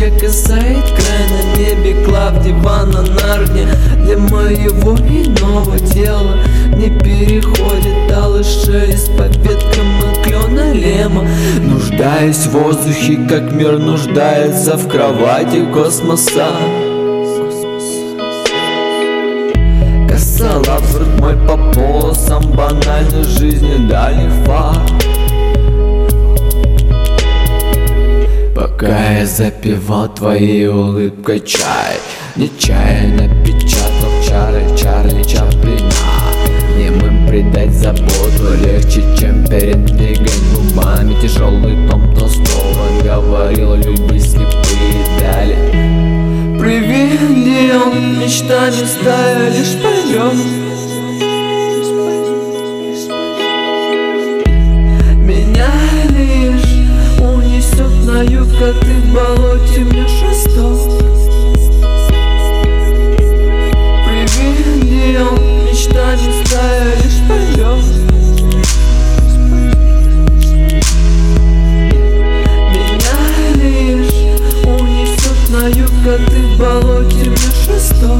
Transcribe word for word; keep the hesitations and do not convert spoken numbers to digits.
не касает края на небе, клав дивана на рне. Для моего иного тела не переходит алышесть по веткам и клена лема. Нуждаюсь в воздухе, как мир нуждается в кровати космоса. Косолапр мой по полосам банальной жизни дальних фар. Пока я запивал твоей улыбкой чай, нечаянно печатал чары Чарли Чаплина. Немым придать заботу легче, чем передвигать губами тяжелый том Толстого. Говорил, люби слепые дали. Привидел мечтами стая лишь пойдем. Меня лишь унесет на юг, а ты в болоте мне шесток. Привидел мечтами стая лишь пойдем. Меня лишь унесет на юг, а ты в болоте мне шесток.